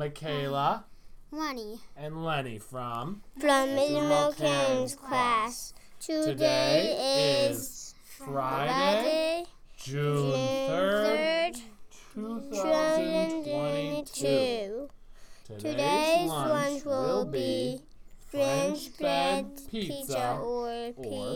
Michaela, Lenny. and Lenny from Mrs. Mulcairn's class. Today is Friday, June 3rd, 2022. Today's lunch will be French bread, pizza, or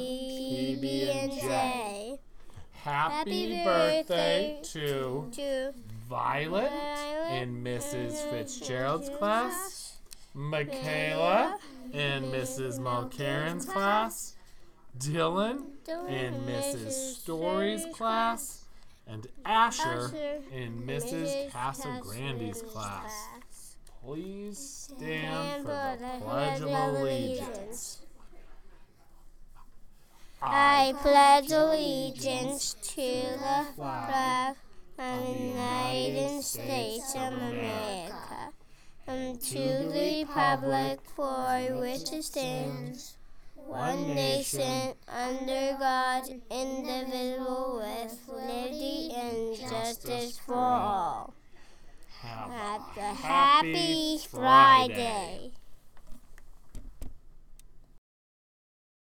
PB&J. Happy birthday to Violet in Mrs. Fitzgerald's class, Michaela in Mrs. Mulcairn's class, Dylan in Mrs. Story's class, and Asher in Mrs. Casagrande's class. Please stand for the Pledge of Allegiance. I pledge allegiance to the flag of the United States of America and to the republic for which it stands, one nation, under God, indivisible, with liberty and justice for all. Have Happy Friday.